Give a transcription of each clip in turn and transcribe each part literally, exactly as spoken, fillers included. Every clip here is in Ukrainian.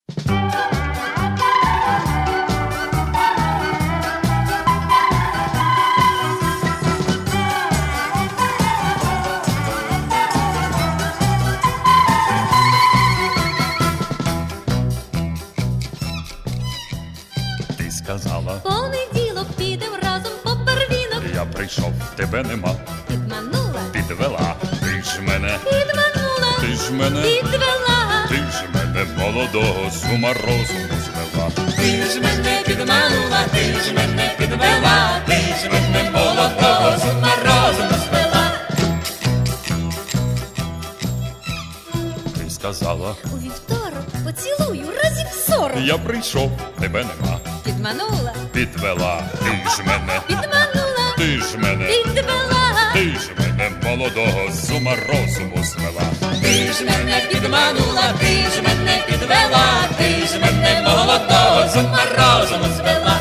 Ти сказала, понеділок підем разом по первінок. я прийшов, тебе нема. Підманула, Підвела, ти ж мене, підманула, ти ж мене, підвела. ти ж мене молодого з ума розуму звела. Ти ж мене підманула, ти ж мене підвела, ти ж мене молодого з ума розуму звела. Ти сказала, У вівторок поцілую разів сорок. я прийшов, тебе нема. Підманула, Підвела, ти ж мене, підманула, ти ж мене, підвела. ти ж мене молодого з ума розуму звела. Ти ж мене підманула, ти ж мене підвела, ти ж мене молодого з ума розуму звела.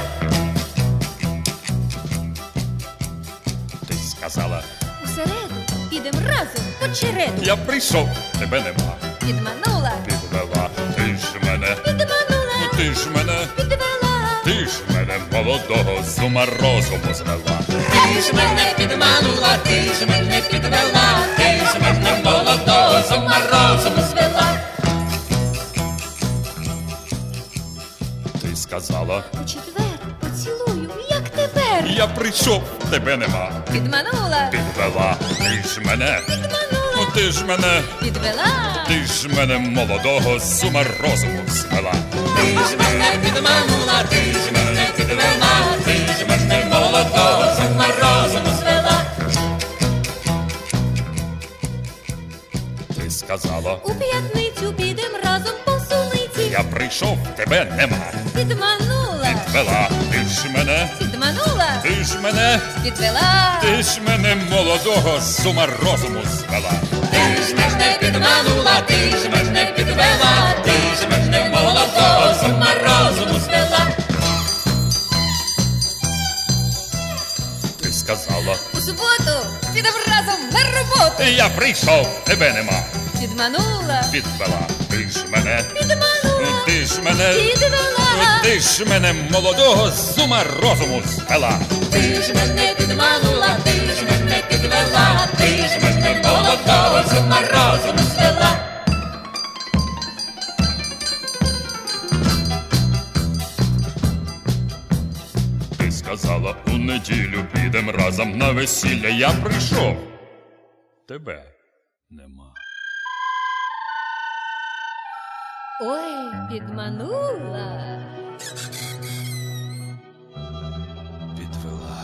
Ти сказала, У середу підем разом по череду. я прийшов, тебе нема. Підманула, Підвела, ти ж мене, підманула, ти ж мене, підвела. ти ж мене молодого з ума розуму звела. Ти ж мене підманула, ти ж мене підвела, ти ж мене молодого з ума розуму звела. Ти сказала, У четвер поцілую, як тепер. я прийшов, тебе нема. Підманула, Підвела, ти ж мене, підманула, ти ж мене, підвела. ти ж мене молодого з ума розуму звела. Ти ж мене підманула, ти ж мене підвела, ти ж мене молодого з ума розуму звела. Ти сказала, У п'ятницю підем разом по суниці. я прийшов, тебе нема. Підманула, Підвела, ти ж мене, підманула, ти ж мене, підвела. ти ж мене молодого з ума розуму звела. Ти ж мене підманула, ти ж мене підвела, ти ж мене молодого з ума розуму звела. Ти сказала, У суботу підем разом на роботу. я прийшов, тебе нема. Підманула, Підвела, ти ж мене, підманула, ти ж мене, підвела. ти ж мене молодого з ума розуму звела. Ти ж мене підманула, ти ж мене підвела, ти ж мене молодого з ума розуму звела. Ти сказала, у неділю підем разом на весілля, я прийшов, тебе нема. Ой, підманула, Підвела.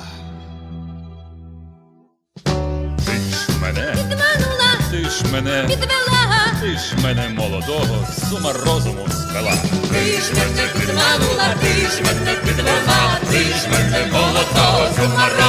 Ти ж мене, підманула, ти ж мене, підвела. ти ж мене молодого з ума розуму звела. Ти ж мене підманула, ти ж мене підвела, ти ж мене молодого з ума